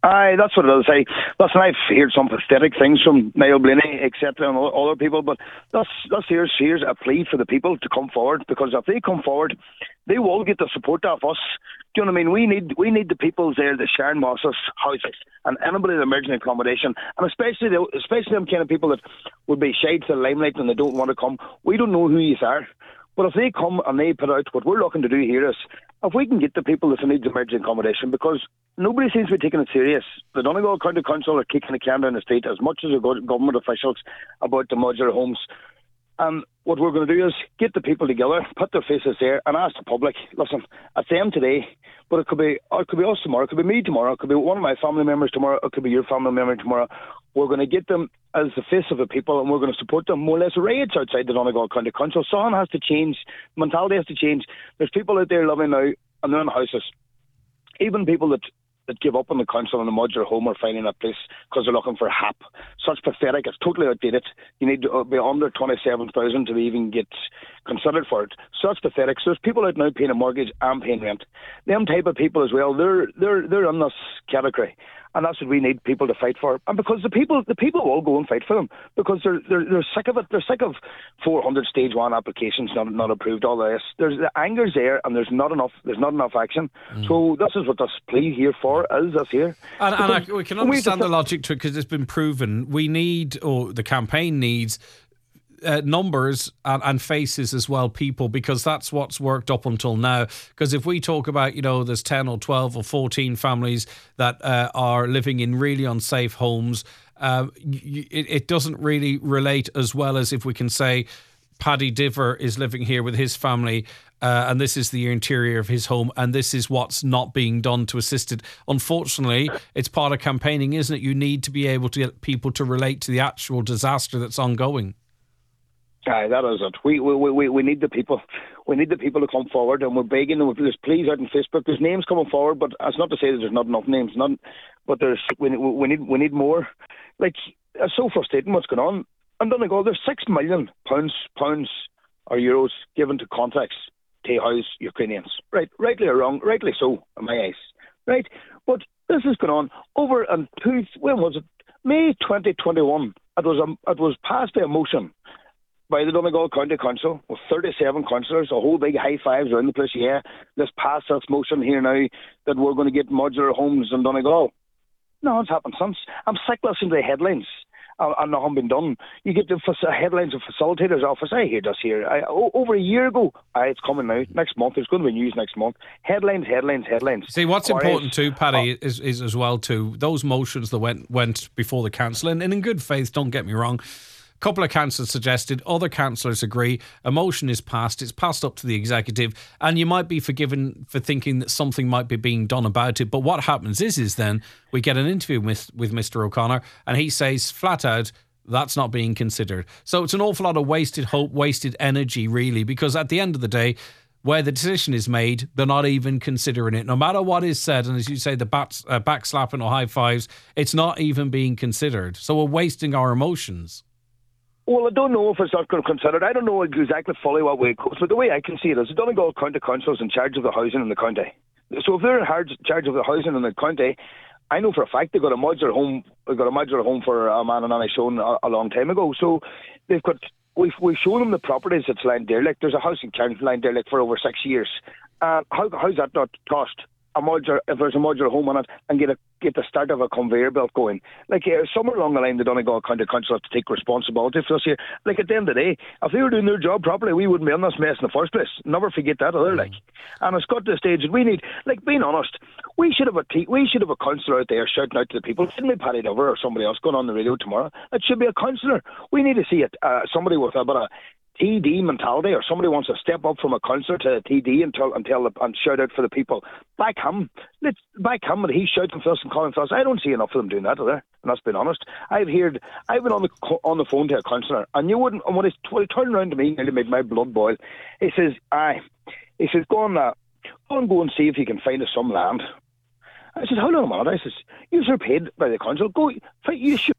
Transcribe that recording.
Aye, that's what it is. Listen, I've heard some pathetic things from Niall Blaney, etc., and other people, but here's a plea for the people to come forward, because if they come forward, they will get the support of us. Do you know what I mean? We need the people there, the Sharon Mosses houses, and anybody that emerging accommodation, and especially them kind of people that would be shy to the limelight and they don't want to come. We don't know who you are. But if they come and they put out, what we're looking to do here is, if we can get the people that need emergency accommodation, because nobody seems to be taking it serious. The Donegal County Council are kicking the can down the street as much as the government officials about the modular homes. And what we're going to do is get the people together, put their faces there, and ask the public, listen, it's them today, but it could be us tomorrow, it could be me tomorrow, it could be one of my family members tomorrow, it could be your family member tomorrow. We're going to get them as the face of the people, and we're going to support them. More or less riots outside the Donegal County Council. Something has to change. Mentality has to change. There's people out there living now, and they're in houses. Even people that give up on the council and the modular home are finding a place because they're looking for HAP. Such pathetic. It's totally outdated. You need to be under 27,000 to even get considered for it. Such pathetic. So there's people out now paying a mortgage and paying rent. Them type of people as well, they're in this category. And that's what we need people to fight for. And because the people will go and fight for them, because they're sick of it. They're sick of 400 stage 1 applications not approved, all this. There's the anger's there, and there's not enough action. So this is what this plea here for is, this here. And we can understand the logic to it, because it's been proven. We need, or the campaign needs, numbers and faces as well, people, because that's what's worked up until now. Because if we talk about, there's 10 or 12 or 14 families that are living in really unsafe homes, it doesn't really relate as well as if we can say Paddy Diver is living here with his family, and this is the interior of his home, and this is what's not being done to assist it. Unfortunately, it's part of campaigning, isn't it? You need to be able to get people to relate to the actual disaster that's ongoing. Aye, that is it. We need the people. We need the people to come forward, and we're begging them. There's pleas out on Facebook. There's names coming forward, but that's not to say that there's not enough names. But we need more. Like, it's so frustrating what's going on. And Donegal, there's £6 million pounds or euros given to contracts to house Ukrainians. Right, rightly or wrong, rightly so in my eyes. Right, but this is going on over and when was it? May 2021. It was passed by a motion by the Donegal County Council with 37 councillors, a whole big high fives around the place. Yeah, let's pass this motion here now that we're going to get modular homes in Donegal. No, it's happened since. I'm sick listening to the headlines and nothing been done. You get the headlines of facilitators' office. I hear this here. Over a year ago, it's coming now. Next month, there's going to be news next month. Headlines. See, what's important too, Paddy, is as well too, those motions that went before the council, and in good faith, don't get me wrong, a couple of councillors suggested, other councillors agree, a motion is passed, it's passed up to the executive, and you might be forgiven for thinking that something might be being done about it. But what happens is then we get an interview with Mr. O'Connor, and he says flat out, that's not being considered. So it's an awful lot of wasted hope, wasted energy, really, because at the end of the day, where the decision is made, they're not even considering it. No matter what is said, and as you say, the backslapping or high fives, it's not even being considered. So we're wasting our emotions. Well, I don't know if it's not going to consider it. I don't know exactly fully what way it goes, but the way I can see it is the Donegal County Council is in charge of the housing in the county. So if they're in charge of the housing in the county, I know for a fact they got a modular home. They got a modular home for a man and Annie shown a long time ago. So they've got. We've shown them the properties that's lying derelict. There's a house in Kent lying derelict for over 6 years. How's that not cost? If there's a modular home on it, and get the start of a conveyor belt going. Like somewhere along the line, the Donegal County Council have to take responsibility for this here. Like at the end of the day, if they were doing their job properly, we wouldn't be in this mess in the first place. Never forget that either. Like, and it's got to the stage that we need. Like, being honest, we should have a councillor out there shouting out to the people. It shouldn't be Paddy Dover or somebody else going on the radio tomorrow. It should be a councillor. We need to see it. Somebody with a bit of TD mentality, or somebody wants to step up from a councillor to a TD and shout out for the people. Back him. Let's back him, and he's shouting for us and calling for us. I don't see enough of them doing that either, and that's being honest. I've been on the phone to a councillor, and you wouldn't. And when he turned around to me, nearly made my blood boil. He says, go and see if you can find us some land. I said, how long am I? I says, you're paid by the council. Go, you should